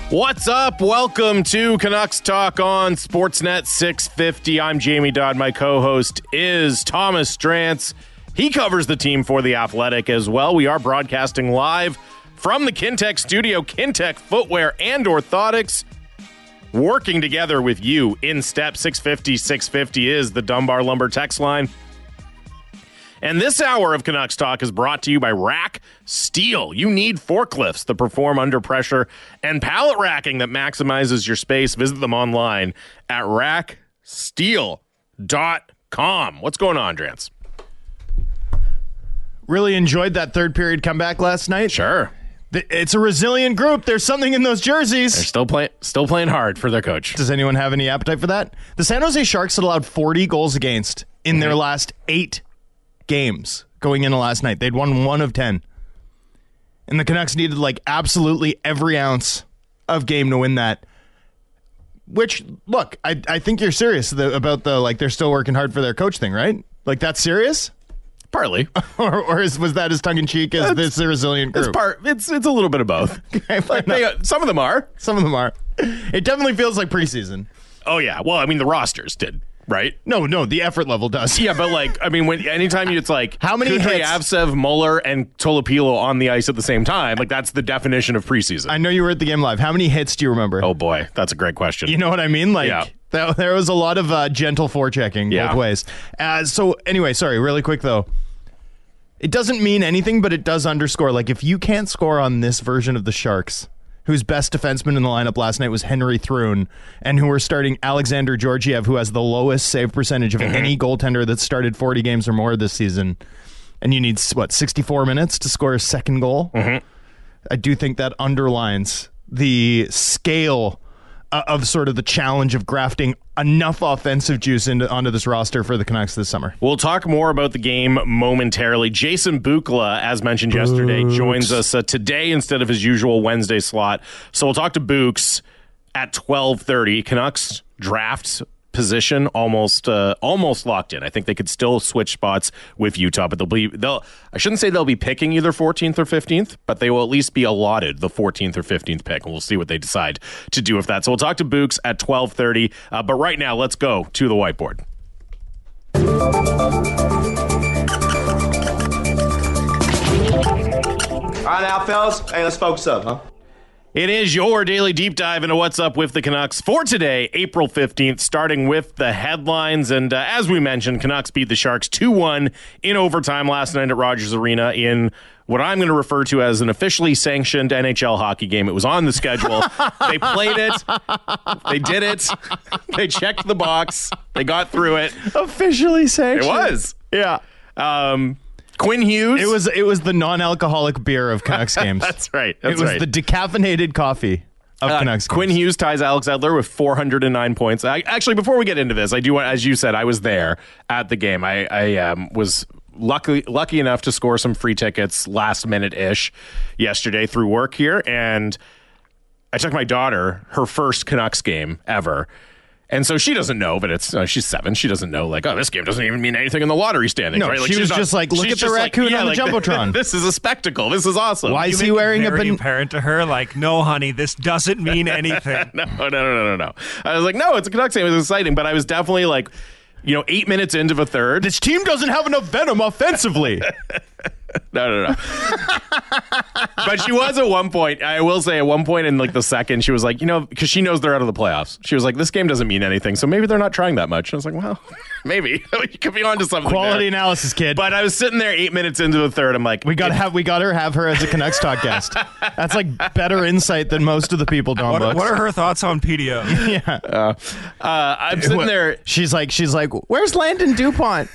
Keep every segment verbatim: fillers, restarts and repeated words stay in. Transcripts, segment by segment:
What's up? Welcome to Canucks Talk on Sportsnet six fifty. I'm Jamie Dodd. My co-host is Thomas Drance. He covers the team for The Athletic as well. We are broadcasting live from the Kintec studio. Kintec Footwear and Orthotics working together with you in step. Six fifty, six fifty is the Dunbar Lumber text line. And this hour of Canucks Talk is brought to you by Rack Steel. You need forklifts that perform under pressure and pallet racking that maximizes your space. Visit them online at rack steel dot com. What's going on, Drance? Really enjoyed that third period comeback last night. Sure. It's a resilient group. There's something in those jerseys. They're still, play- still playing hard for their coach. Does anyone have any appetite for that? The San Jose Sharks had allowed forty goals against in mm-hmm. their last eight games going into last night. They'd won one of ten. And the Canucks needed like absolutely every ounce of game to win that. Which, look, I I think you're serious about the, like, they're still working hard for their coach thing, right? Like, that's serious? Partly. or or is, was that as tongue-in-cheek as it's, this a resilient group? It's, part, it's, it's a little bit of both. Okay, like they, some of them are. Some of them are. It definitely feels like preseason. Oh, yeah. Well, I mean, the rosters did. Right? No, no, the effort level does. Yeah, but like, I mean, when anytime you, it's like how many hits? Avsev, Muller, and Tolopilo on the ice at the same time. Like, that's the definition of preseason. I know you were at the game live. How many hits do you remember? Oh boy, that's a great question. You know what I mean? Like, yeah. th- there was a lot of uh, gentle forechecking yeah. both ways. Uh, so anyway, sorry, really quick though. It doesn't mean anything, but it does underscore, like, if you can't score on this version of the Sharks, whose best defenseman in the lineup last night was Henry Thrun, and who are starting Alexander Georgiev, who has the lowest save percentage of mm-hmm. any goaltender that's started forty games or more this season. And you need, what, sixty-four minutes to score a second goal? Mm-hmm. I do think that underlines the scale uh, of sort of the challenge of grafting enough offensive juice into onto this roster for the Canucks this summer. We'll talk more about the game momentarily. Jason Bukala, as mentioned Books. yesterday, joins us uh, today instead of his usual Wednesday slot. So we'll talk to Books at twelve thirty. Canucks draft position almost uh, almost locked in. I think they could still switch spots with Utah, but they'll be they'll I shouldn't say they'll be picking either fourteenth or fifteenth, but they will at least be allotted the fourteenth or fifteenth pick, and we'll see what they decide to do with that. So we'll talk to Books at twelve thirty, uh, but right now let's go to the whiteboard. All right now, fellas, hey, let's focus up, huh? It is your daily deep dive into what's up with the Canucks for today, April fifteenth, starting with the headlines. And uh, as we mentioned, Canucks beat the Sharks two one in overtime last night at Rogers Arena in what I'm going to refer to as an officially sanctioned N H L hockey game. It was on the schedule. They played it. They did it. They checked the box. They got through it. Officially sanctioned. It was. Yeah. Um... Quinn Hughes. It was it was the non-alcoholic beer of Canucks games. That's right. That's it was right. the decaffeinated coffee of uh, Canucks games. Quinn Hughes ties Alex Edler with four hundred nine points. I, actually, before we get into this, I do want, as you said, I was there at the game. I, I um, was lucky lucky enough to score some free tickets last minute ish yesterday through work here, and I took my daughter her first Canucks game ever. And so she doesn't know, but it's uh, she's seven. She doesn't know, like, oh, this game doesn't even mean anything in the lottery standings, no, right? Like, she was not, just like, look at the raccoon like, yeah, on the like, Jumbotron. This is a spectacle. This is awesome. Why you is he wearing a ban- apparent to her? Like, no, honey, this doesn't mean anything. no, no, no, no, no, no. I was like, no, it's a Canucks game. It was exciting, but I was definitely like, you know, eight minutes into the third. This team doesn't have enough venom offensively. No, no, no. But she was at one point, I will say at one point in like the second, she was like, you know, because she knows they're out of the playoffs. She was like, this game doesn't mean anything, so maybe they're not trying that much. I was like, well, maybe. You could be onto something. Quality there. analysis, kid. But I was sitting there eight minutes into the third. I'm like, we got to have, we got to have her as a Canucks Talk guest. That's like better insight than most of the people, Don what, Books. What are her thoughts on P D O? Yeah. Uh, uh, I'm sitting there. She's like, she's like, where's Landon DuPont?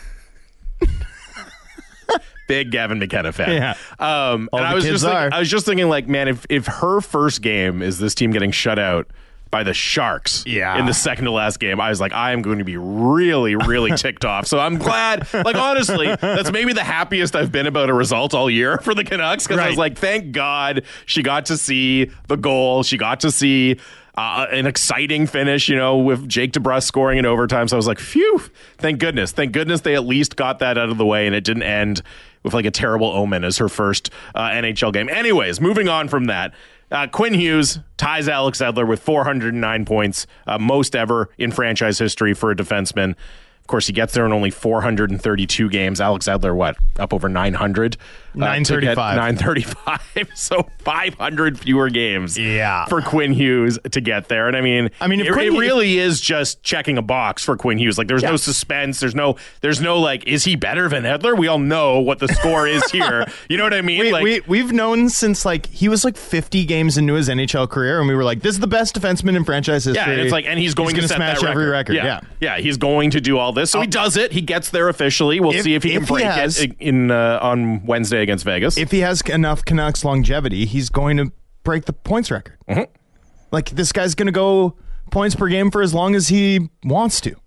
Big Gavin McKenna fan. Yeah. Um, All and the I was kids just thinking, are. I was just thinking, like, man, if if her first game is this team getting shut out by the Sharks yeah. in the second to last game, I was like, I am going to be really, really ticked off. So I'm glad, like, honestly, that's maybe the happiest I've been about a result all year for the Canucks, because right. I was like, thank God she got to see the goal. She got to see Uh, an exciting finish, you know, with Jake DeBrusk scoring in overtime. So I was like, phew, thank goodness. Thank goodness they at least got that out of the way and it didn't end with like a terrible omen as her first uh, N H L game. Anyways, moving on from that. Uh, Quinn Hughes ties Alex Edler with four hundred nine points, uh, most ever in franchise history for a defenseman. Of course, he gets there in only four hundred thirty-two games. Alex Edler, what, up over nine hundred? nine thirty-five. Uh, nine thirty-five. So five hundred fewer games Yeah. for Quinn Hughes to get there. And I mean, I mean, if it, Quinn it Hughes- really is just checking a box for Quinn Hughes. Like, there's Yeah. no suspense. There's no, there's no like, is he better than Edler? We all know what the score is here. You know what I mean? We, like, we, we've known since like he was like fifty games into his N H L career, and we were like, this is the best defenseman in franchise history. yeah, and it's like, and he's going gonna to set smash that every record. Yeah. Yeah. yeah, he's going to do all this. So he does it. He gets there officially. We'll If- see if he can if he break has- it in uh, on Wednesday against Vegas. If he has enough Canucks longevity, he's going to break the points record. Mm-hmm. Like, this guy's going to go points per game for as long as he wants to.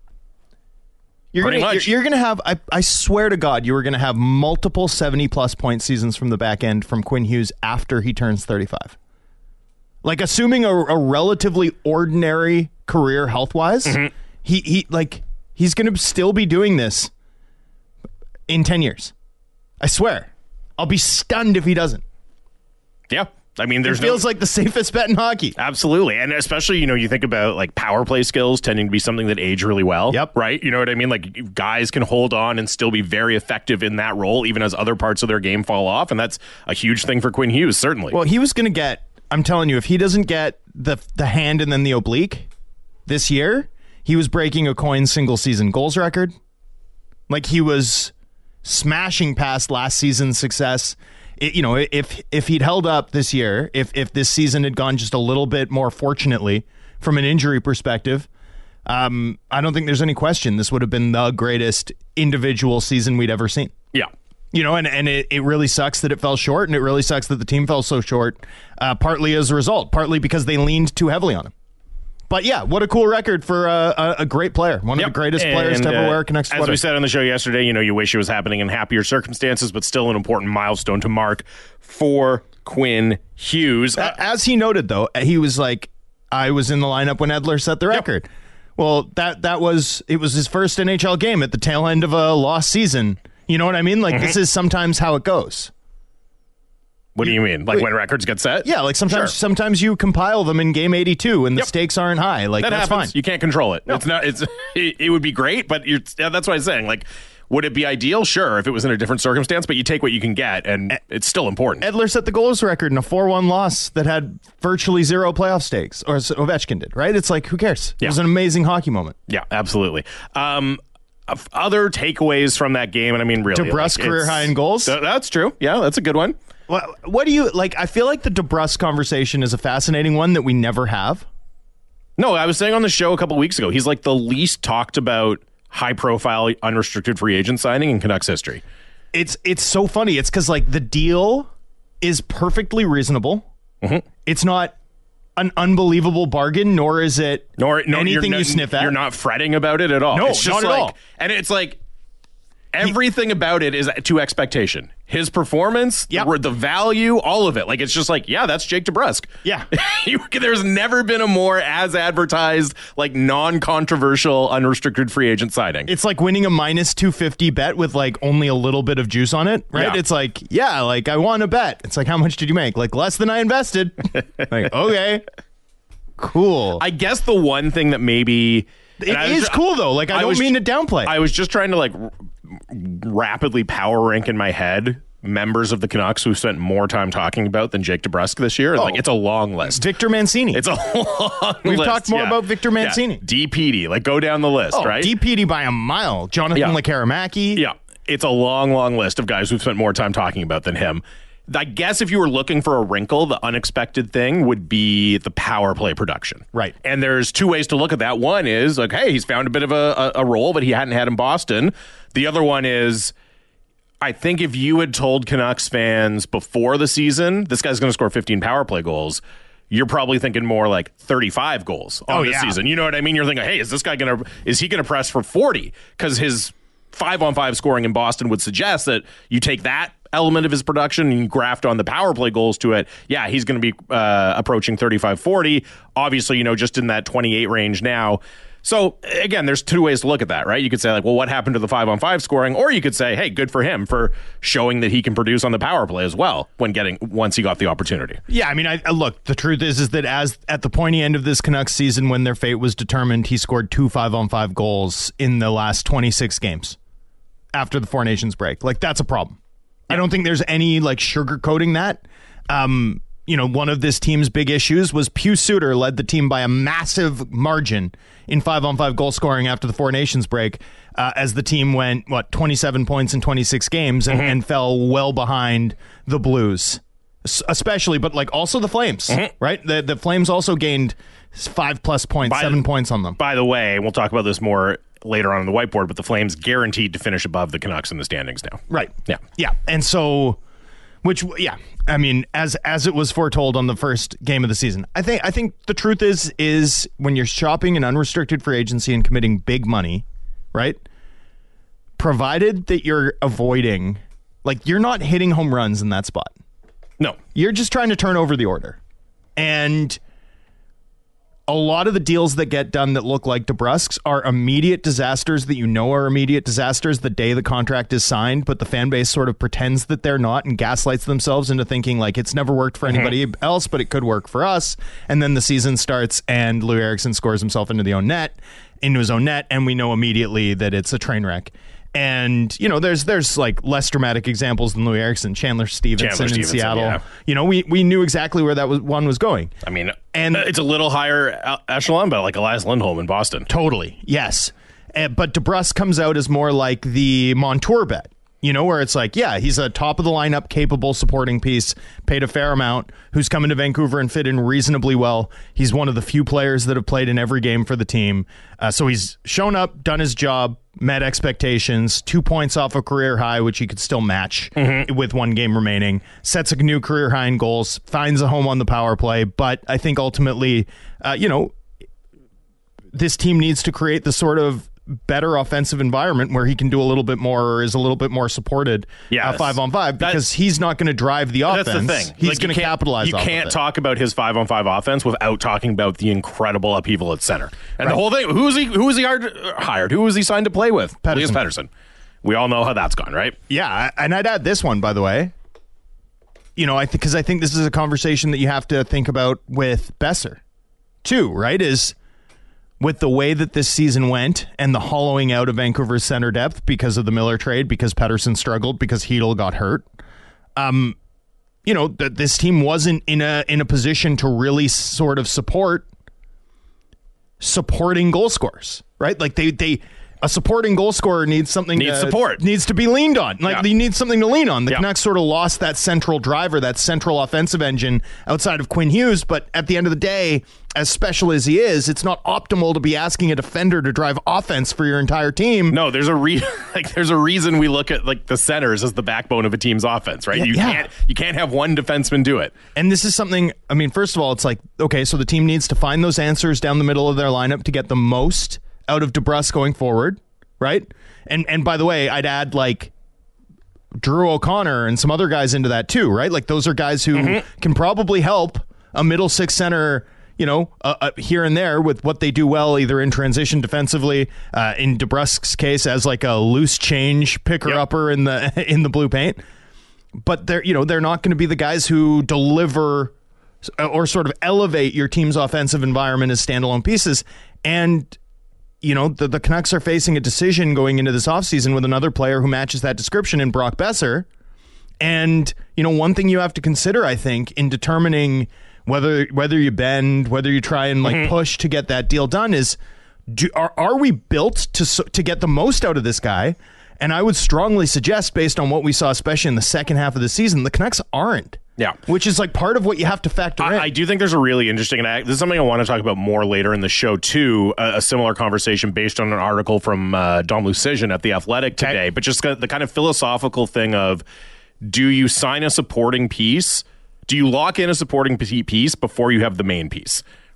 You're Pretty gonna, much. You're, you're going to have, I, I swear to God, you are going to have multiple seventy-plus point seasons from the back end from Quinn Hughes after he turns thirty-five. Like, assuming a, a relatively ordinary career health-wise, Mm-hmm. he, he, like, he's going to still be doing this in ten years. I swear. I'll be stunned if he doesn't. yeah, I mean, there's It feels no, like the safest bet in hockey. absolutely, and especially, you know, you think about like power play skills tending to be something that age really well. Yep. Right. You know what I mean? Like, guys can hold on and still be very effective in that role, even as other parts of their game fall off, and that's a huge thing for Quinn Hughes, certainly. Well, he was going to get, I'm telling you, if he doesn't get the the hand and then the oblique this year, he was breaking a Coin single season goals record. Like, he was smashing past last season's success. It, you know, if if he'd held up this year, if if this season had gone just a little bit more fortunately from an injury perspective, um, I don't think there's any question this would have been the greatest individual season we'd ever seen. yeah. You know, and, and it, it really sucks that it fell short, and it really sucks that the team fell so short, uh, partly as a result, partly because they leaned too heavily on him. But yeah, what a cool record for uh, a, a great player. One Yep. of the greatest players And, to ever uh, wear a Canucks As sweater. we said on the show yesterday, you know, you wish it was happening in happier circumstances, but still an important milestone to mark for Quinn Hughes. Uh, A- As he noted, though, he was like, I was in the lineup when Edler set the record. Well, that that was, it was his first N H L game at the tail end of a lost season. You know what I mean? Like, Mm-hmm. this is sometimes how it goes. what do you mean? Like wait. when records get set? Yeah, like sometimes Sure. sometimes you compile them in game eighty-two and the Yep. stakes aren't high. Like, That that's happens. fine. You can't control it. It's not. It's. It, it would be great, but you're. Yeah, that's what I'm saying. Like, would it be ideal? Sure, if it was in a different circumstance. But you take what you can get, and it's still important. Edler set the goals record in a four one loss that had virtually zero playoff stakes, or so Ovechkin did, right? It's like, who cares? It Yeah. was an amazing hockey moment. Yeah, absolutely. Um, of other takeaways from that game, and I mean, really, DeBrusk like, career it's- high in goals. Th- that's true. Yeah, that's a good one. What, what do you, like, I feel like the DeBrusk conversation is a fascinating one that we never have. No, I was saying on the show a couple weeks ago, he's like the least talked about high-profile unrestricted free agent signing in Canucks history. It's, it's so funny. It's because, like, the deal is perfectly reasonable. Mm-hmm. It's not an unbelievable bargain, nor is it Nor no, anything you're you not, sniff at. You're not fretting about it at all. No, it's just not at like, all. And it's like everything about it is to expectation. His performance, Yep. the, the value, all of it. Like, it's just like, yeah, that's Jake DeBrusk. Yeah. You, there's never been a more as advertised, like non-controversial unrestricted free agent signing. It's like winning a minus two fifty bet with like only a little bit of juice on it, right? Yeah. It's like, yeah, like I won a bet. It's like, how much did you make? Like less than I invested. Like, okay, cool. I guess the one thing that maybe It and I was is ju- cool though. Like I, I don't was mean ju- to downplay. I was just trying to like r- rapidly power rank in my head members of the Canucks who spent more time talking about than Jake DeBrusk this year. And, Like, Oh. it's a long list. Victor Mancini. It's a long We've list. talked more yeah. about Victor Mancini. Yeah. D P D. Like, go down the list, oh, right? D P D by a mile. Jonathan Yeah. Lekaramaki. Yeah. It's a long, long list of guys who've spent more time talking about than him. I guess if you were looking for a wrinkle, the unexpected thing would be the power play production. Right. And there's two ways to look at that. One is, like, hey, he's found a bit of a, a, a role that he hadn't had in Boston. The other one is, I think if you had told Canucks fans before the season, this guy's going to score fifteen power play goals, you're probably thinking more like thirty-five goals on Oh, this yeah. season. You know what I mean? You're thinking, hey, is this guy going to, is he going to press for forty? Because his five on five scoring in Boston would suggest that you take that element of his production and you graft on the power play goals to it, yeah, he's going to be uh, approaching thirty-five forty. Obviously, you know, just in that twenty-eight range now. So, again, there's two ways to look at that, right? You could say, like, well, what happened to the five-on-five scoring? Or you could say, hey, good for him for showing that he can produce on the power play as well when getting once he got the opportunity. Yeah, I mean, I, I look, the truth is is that as at the pointy end of this Canucks season when their fate was determined, he scored two five-on-five goals in the last twenty-six games after the Four Nations break. Like, that's a problem. Yeah. I don't think there's any, like, sugarcoating that. Um... You know, one of this team's big issues was Pius Suter led the team by a massive margin in five-on-five goal scoring after the Four Nations break uh, as the team went, what, twenty-seven points in twenty-six games and, mm-hmm. and fell well behind the Blues, especially, but like also the Flames, mm-hmm. right? The the Flames also gained five-plus points, by seven the, points on them. By the way, we'll talk about this more later on in the whiteboard, but the Flames guaranteed to finish above the Canucks in the standings now. Right. Yeah. Yeah. And so... Which, yeah, I mean, as as it was foretold on the first game of the season, I think I think the truth is is when you're shopping an unrestricted free agency and committing big money, right? Provided that you're avoiding, like, you're not hitting home runs in that spot. No, you're just trying to turn over the order, and a lot of the deals that get done that look like DeBrusk's are immediate disasters that you know are immediate disasters the day the contract is signed, but the fan base sort of pretends that they're not and gaslights themselves into thinking like it's never worked for anybody mm-hmm. else, but it could work for us. And then the season starts and Lou Eriksson scores himself into the own net, into his own net, and we know immediately that it's a train wreck. And, you know, there's there's like less dramatic examples than Lou Eriksson, Chandler Stevenson Chandler in Stevenson, Seattle. Yeah. You know, we, we knew exactly where that was, one was going. I mean, and it's a little higher echelon, but like Elias Lindholm in Boston. Totally, yes. Uh, but DeBrusk comes out as more like the Montour bet. You know, where it's like, yeah, he's a top of the lineup, capable supporting piece, paid a fair amount, who's coming to Vancouver and fit in reasonably well. He's one of the few players that have played in every game for the team. Uh, so he's shown up, done his job, met expectations, two points off a career high, which he could still match mm-hmm. with one game remaining, sets a new career high in goals, finds a home on the power play. But I think ultimately, uh, you know, this team needs to create the sort of better offensive environment where he can do a little bit more or is a little bit more supported yes. uh, five on five because that's, he's not going to drive the offense. That's the thing. He's like going to capitalize You off can't of it. talk about his five on five offense without talking about the incredible upheaval at center. And right. the whole thing, who was he who was he hired? Who was he signed to play with? Pettersson. Elias Pettersson. We all know how that's gone, right? Yeah, and I'd add this one, by the way. You know, I think because I think this is a conversation that you have to think about with Besser, too, right? Is with the way that this season went and the hollowing out of Vancouver's center depth because of the Miller trade, because Pettersson struggled, because Hedl got hurt, um, you know, th- this team wasn't in a in a position to really sort of support supporting goal scorers, right? Like they they a supporting goal scorer needs something needs to, support needs to be leaned on. Like yeah. they need something to lean on. The yeah. Canucks sort of lost that central driver, that central offensive engine outside of Quinn Hughes. But at the end of the day, as special as he is, it's not optimal to be asking a defender to drive offense for your entire team. No, there's a re- like there's a reason we look at like the centers as the backbone of a team's offense, right? Yeah, you yeah. can't you can't have one defenseman do it. And this is something, I mean, first of all, it's like, okay, so the team needs to find those answers down the middle of their lineup to get the most out of DeBrusk going forward, right? And and by the way, I'd add like Drew O'Connor and some other guys into that too, right? Like those are guys who mm-hmm. can probably help a middle six center, you know, uh, uh, here and there with what they do well, either in transition defensively, uh, in DeBrusk's case as like a loose change picker-upper yep. in the in the blue paint. But they're, you know, they're not going to be the guys who deliver or sort of elevate your team's offensive environment as standalone pieces. And you know, the, the Canucks are facing a decision going into this offseason with another player who matches that description in Brock Besser. And, you know, one thing you have to consider, I think, in determining whether whether you bend, whether you try and like mm-hmm. push to get that deal done is, do, are are we built to to get the most out of this guy? And I would strongly suggest, based on what we saw, especially in the second half of the season, the Canucks aren't. Yeah. Which is like part of what you have to factor I, in. I do think there's a really interesting, and I, this is something I want to talk about more later in the show too, a, a similar conversation based on an article from uh, Dom Lucian at The Athletic today, okay. but just the kind of philosophical thing of, do you sign a supporting piece? Do you lock in a supporting piece before you have the main piece?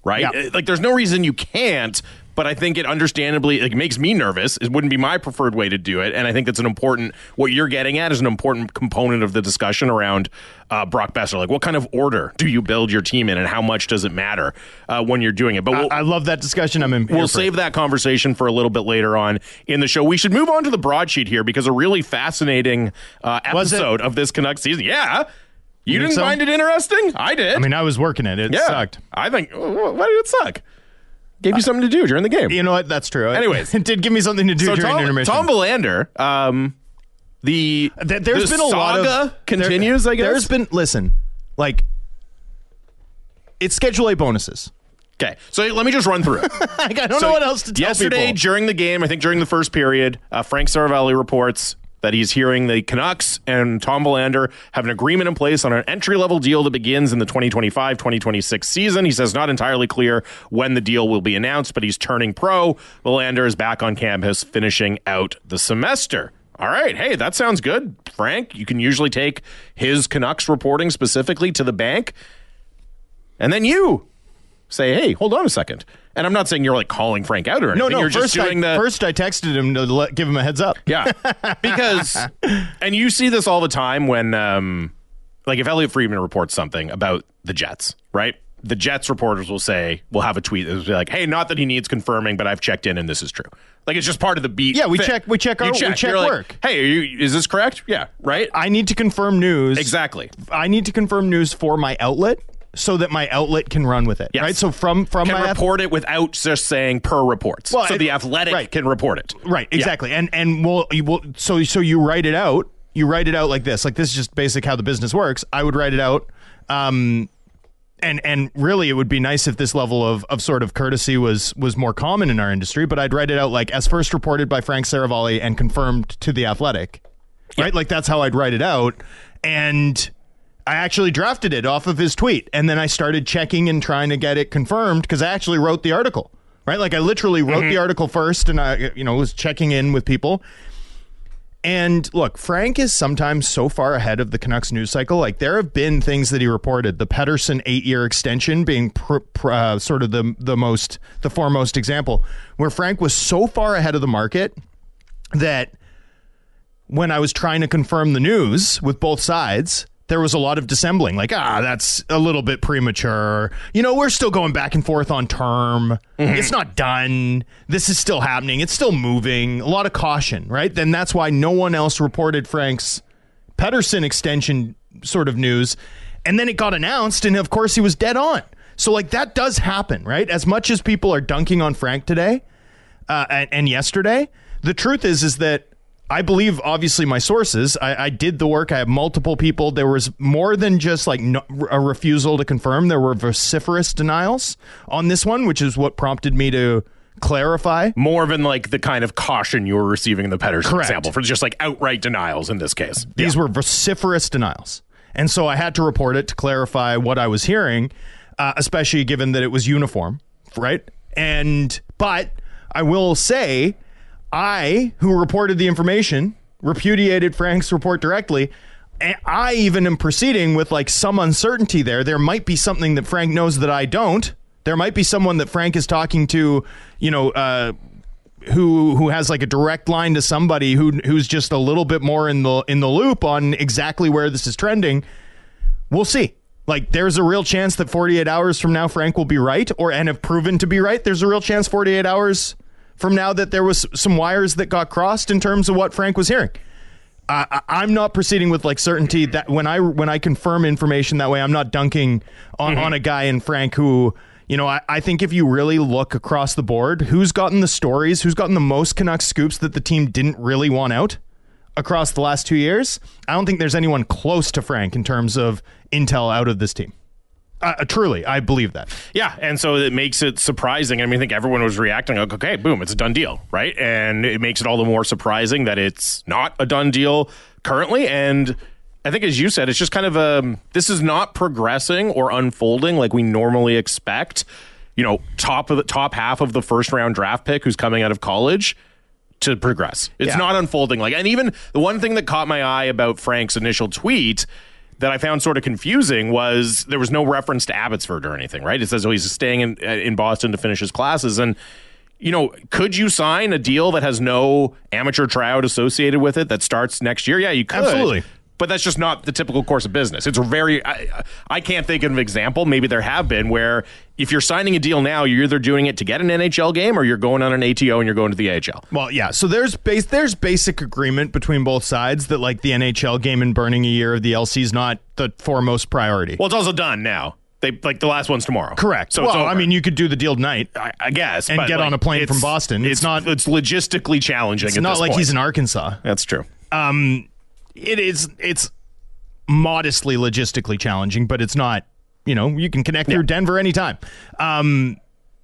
right? Yeah. Like, there's no reason you can't. But I think it understandably like makes me nervous. It wouldn't be my preferred way to do it. And I think that's an important, what you're getting at is an important component of the discussion around uh, Brock Boeser. Like, what kind of order do you build your team in and how much does it matter uh, when you're doing it? But we'll, I, I love that discussion. I'm in. We'll save that conversation for a little bit later on in the show. We should move on to the broadsheet here because a really fascinating uh, episode of this Canucks season. Yeah. You, you didn't so? find it interesting? I did. I mean, I was working it. It yeah. sucked. I think, why did it suck? Gave you something to do during the game. You know what? That's true. Anyways. It did give me something to do so during Tom, intermission. Tom Belander, um, the, Th- there's the been a lot of... continues, there, I guess? There's been... Listen, like, it's Schedule A bonuses. Okay, so let me just run through it. I don't so know what else to tell yesterday, people. during the game, I think during the first period, uh, Frank Saravalli reports that he's hearing the Canucks and Tom Belander have an agreement in place on an entry-level deal that begins in the twenty twenty-five twenty twenty-six season. He says not entirely clear when the deal will be announced, but he's turning pro. Belander is back on campus finishing out the semester. All right, hey, that sounds good. Frank, you can usually take his Canucks reporting specifically to the bank, and then you say, hey, hold on a second. And I'm not saying you're like calling Frank out or anything. No, no. You're first, just doing I, the first I texted him to let, give him a heads up. Yeah, because and you see this all the time when, um, like, if Elliot Friedman reports something about the Jets, right? The Jets reporters will say, we'll have a tweet that will be like, hey, not that he needs confirming, but I've checked in and this is true. Like, it's just part of the beat. Yeah, we thing. check. We check our. You check. We check You're like, work. hey, are you, is this correct? Yeah, right. I need to confirm news. Exactly. I need to confirm news for my outlet, so that my outlet can run with it, yes. right? So from from can my report it without just saying per reports. Well, so it, the Athletic right. can report it, right? Exactly, yeah. and and we'll, you will so so you write it out. You write it out like this. Like, this is just basic how the business works. I would write it out, um, and and really it would be nice if this level of of sort of courtesy was was more common in our industry. But I'd write it out like, as first reported by Frank Saravalli and confirmed to the Athletic, right? Yeah. Like, that's how I'd write it out, and I actually drafted it off of his tweet, and then I started checking and trying to get it confirmed because I actually wrote the article, right? Like, I literally wrote mm-hmm. the article first, and I, you know, was checking in with people. And look, Frank is sometimes so far ahead of the Canucks news cycle. Like, there have been things that he reported, the Pettersson eight-year extension being pr- pr- uh, sort of the the most, the foremost example, where Frank was so far ahead of the market that when I was trying to confirm the news with both sides, there was a lot of dissembling, like, ah, that's a little bit premature. You know, we're still going back and forth on term. Mm-hmm. It's not done. This is still happening. It's still moving. A lot of caution, right? Then that's why no one else reported Frank's Pettersson extension sort of news. And then it got announced, and of course he was dead on. So, like, that does happen, right? As much as people are dunking on Frank today uh, and, and yesterday, the truth is, is that I believe, obviously, my sources. I, I did the work. I have multiple people. There was more than just like no, a refusal to confirm. There were vociferous denials on this one, which is what prompted me to clarify. More than like the kind of caution you were receiving in the Pettersson Correct. example, for just like outright denials in this case. These yeah. were vociferous denials. And so I had to report it to clarify what I was hearing, uh, especially given that it was uniform, right? And, but I will say, I, who reported the information, repudiated Frank's report directly, and I even am proceeding with like some uncertainty there. There might be something that Frank knows that I don't. There might be someone that Frank is talking to, you know, uh, who who has like a direct line to somebody who who's just a little bit more in the in the loop on exactly where this is trending. We'll see. Like, there's a real chance that forty-eight hours from now Frank will be right, or and have proven to be right. There's a real chance forty-eight hours from now that there was some wires that got crossed in terms of what Frank was hearing. Uh, I'm not proceeding with like certainty that when I when I confirm information that way, I'm not dunking on, mm-hmm. on a guy in Frank who, you know, I, I think if you really look across the board, who's gotten the stories, who's gotten the most Canucks scoops that the team didn't really want out across the last two years, I don't think there's anyone close to Frank in terms of intel out of this team. Uh, truly, I believe that. Yeah, and so it makes it surprising. I mean, I think everyone was reacting like, okay, boom, it's a done deal, right? And it makes it all the more surprising that it's not a done deal currently. And I think, as you said, it's just kind of a, this is not progressing or unfolding like we normally expect. You know, top of the top half of the first round draft pick who's coming out of college to progress. It's yeah. not unfolding like, and even the one thing that caught my eye about Frank's initial tweet that I found sort of confusing was there was no reference to Abbotsford or anything, right? It says, oh, he's staying in in Boston to finish his classes. And, you know, could you sign a deal that has no amateur tryout associated with it that starts next year? Yeah, you could. Absolutely. But that's just not the typical course of business. It's a very, I, I can't think of an example, maybe there have been, where if you're signing a deal now, you're either doing it to get an N H L game or you're going on an A T O and you're going to the A H L. Well, yeah. So there's base, there's basic agreement between both sides that like the N H L game and burning a year of the L C is not the foremost priority. Well, it's also done now. They like the last one's tomorrow. Correct. So well, it's over. I mean, you could do the deal tonight, I, I guess, and but get like, on a plane it's, from Boston. It's, It's not. It's logistically challenging. It's at not this like point. he's in Arkansas. That's true. Um, it is. It's modestly logistically challenging, but it's not. You know, you can connect through Yeah. Denver anytime. Um,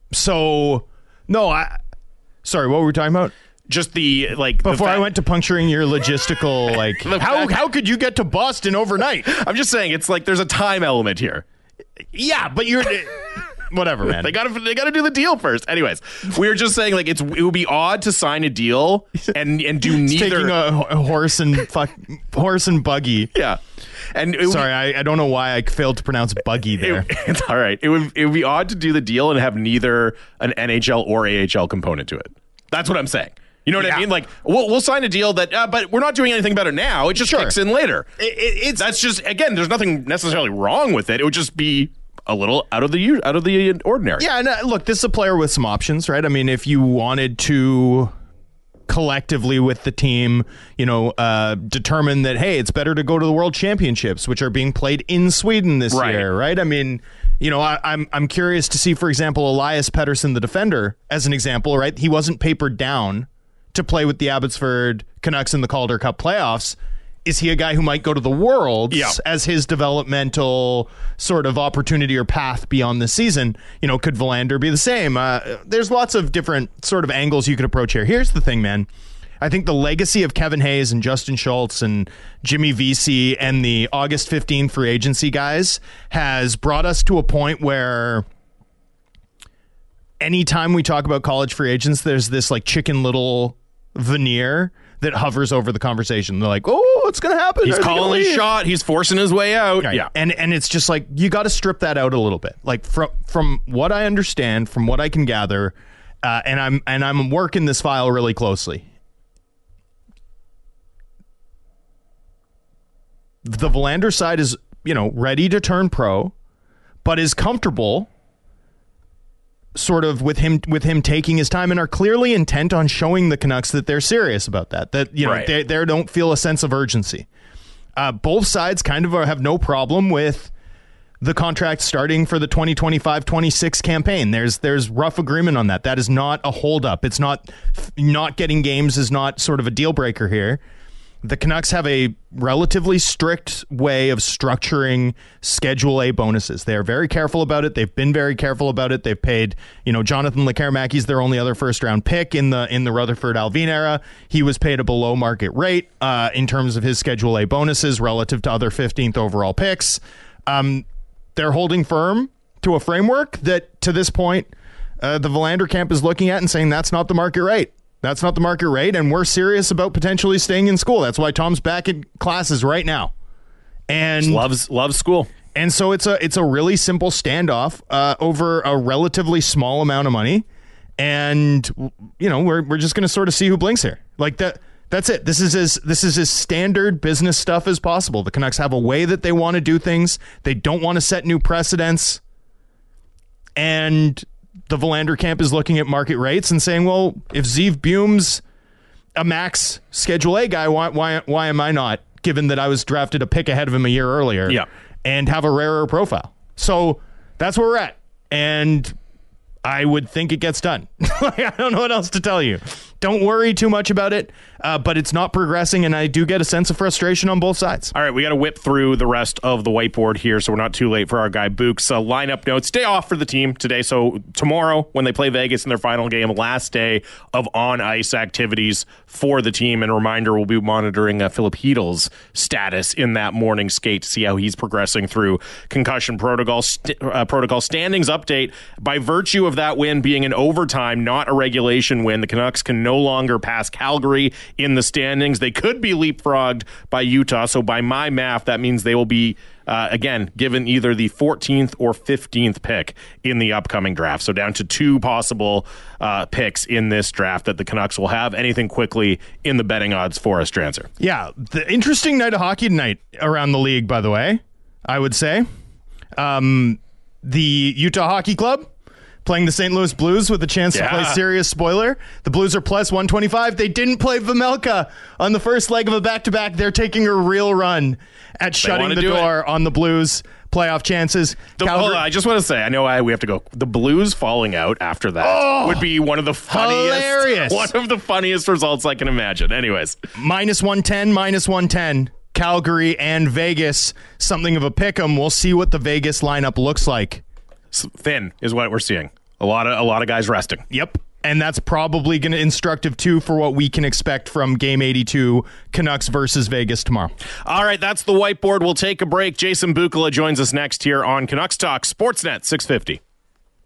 so no, I. Sorry, what were we talking about? Just the like Before the I fact- went to puncturing your logistical, like The how fact- how could you get to Boston overnight? I'm just saying it's like there's a time element here. Yeah, but you're whatever, man. They got to they got to do the deal first. Anyways, we were just saying like it's it would be odd to sign a deal and and do He's neither. taking a, a horse and fuck horse and buggy. yeah, and it would- Sorry, I, I don't know why I failed to pronounce buggy there. It, it's all right. It would it would be odd to do the deal and have neither an N H L or A H L component to it. That's what I'm saying. You know what Yeah. I mean? Like we'll we'll sign a deal that, uh, but we're not doing anything about it now. It just Sure. kicks in later. It- it- it's That's just again. There's nothing necessarily wrong with it. It would just be a little out of the u- out of the ordinary. yeah. And uh, look, this is a player with some options, right? I mean, if you wanted to collectively with the team, you know, uh, determine that hey, it's better to go to the World Championships, which are being played in Sweden this Right. year, right? I mean. You know, I, I'm I'm curious to see, for example, Elias Pettersson, the defender, as an example, right? He wasn't papered down to play with the Abbotsford Canucks in the Calder Cup playoffs. Is he a guy who might go to the Worlds Yeah. as his developmental sort of opportunity or path beyond the season? You know, could Verlander be the same? Uh, there's lots of different sort of angles you could approach here. Here's the thing, man. I think the legacy of Kevin Hayes and Justin Schultz and Jimmy Vesey and the August fifteenth free agency guys has brought us to a point where anytime we talk about college free agents, there's this like Chicken Little veneer that hovers over the conversation. They're like, oh, what's going to happen? He's Are they gonna calling his leave? shot. He's forcing his way out. Right. Yeah. And and it's just like you got to strip that out a little bit. Like from from what I understand, from what I can gather, uh, and I'm and I'm working this file really closely. The Verlander side is, you know, ready to turn pro, but is comfortable sort of with him with him taking his time and are clearly intent on showing the Canucks that they're serious about that. That, you know, Right. they, they don't feel a sense of urgency. Uh, both sides kind of are, have no problem with the contract starting for the twenty twenty-five twenty-six campaign. There's there's rough agreement on that. That is not a holdup. It's not not getting games is not sort of a deal breaker here. The Canucks have a relatively strict way of structuring Schedule A bonuses. They are very careful about it. They've been very careful about it. They've paid, you know, Jonathan Lekarmaki's their only other first round pick in the in the Rutherford Alvin era. He was paid a below market rate uh, in terms of his Schedule A bonuses relative to other fifteenth overall picks. Um, they're holding firm to a framework that, to this point, uh, the Verlander camp is looking at and saying that's not the market rate. That's not the market rate, and we're serious about potentially staying in school. That's why Tom's back in classes right now, and Loves loves school. and so it's a it's a really simple standoff uh, over a relatively small amount of money, and you know we're we're just going to sort of see who blinks here. Like that. That's it. This is as this is as standard business stuff as possible. The Canucks have a way that they want to do things. They don't want to set new precedents, and the Verlander camp is looking at market rates and saying, well, if Zeev Buhm's a max Schedule A guy, why why why am I not, given that I was drafted a pick ahead of him a year earlier Yeah. and have a rarer profile? So that's where we're at. And I would think it gets done. I don't know what else to tell you. Don't worry too much about it, uh, but it's not progressing, and I do get a sense of frustration on both sides. All right, we got to whip through the rest of the whiteboard here, so we're not too late for our guy Book's uh, lineup notes. Day off for the team today, so tomorrow when they play Vegas in their final game, last day of on-ice activities for the team. And a reminder, we'll be monitoring uh, Philip Heedle's status in that morning skate to see how he's progressing through concussion protocol. St- uh, protocol standings update. By virtue of that win being an overtime, not a regulation win, the Canucks can no no longer pass Calgary in the standings. They could be leapfrogged by Utah. So by my math, that means they will be, uh, again, given either the fourteenth or fifteenth pick in the upcoming draft. So down to two possible uh, picks in this draft that the Canucks will have. Anything quickly in the betting odds for us, Transer? Yeah, the interesting night of hockey tonight around the league, by the way, I would say. Um, the Utah Hockey Club playing the Saint Louis Blues with a chance Yeah. to play serious spoiler. The Blues are plus one twenty-five. They didn't play Vejmelka on the first leg of a back-to-back. They're taking a real run at shutting wanna the do door on the Blues playoff chances. The, Calgary- hold on, I just want to say, I know I, we have to go. The Blues falling out after that Oh, would be one of the funniest, hilarious. one of the funniest results I can imagine. Anyways, minus one ten, minus one ten. Calgary and Vegas, something of a pick'em. We'll see what the Vegas lineup looks like. thin is what we're seeing. A lot of a lot of guys resting. Yep. And that's probably going to instructive too for what we can expect from game eighty-two, Canucks versus Vegas tomorrow. All right, that's the whiteboard. We'll take a break. Jason Bukala joins us next here on Canucks Talk Sportsnet six fifty.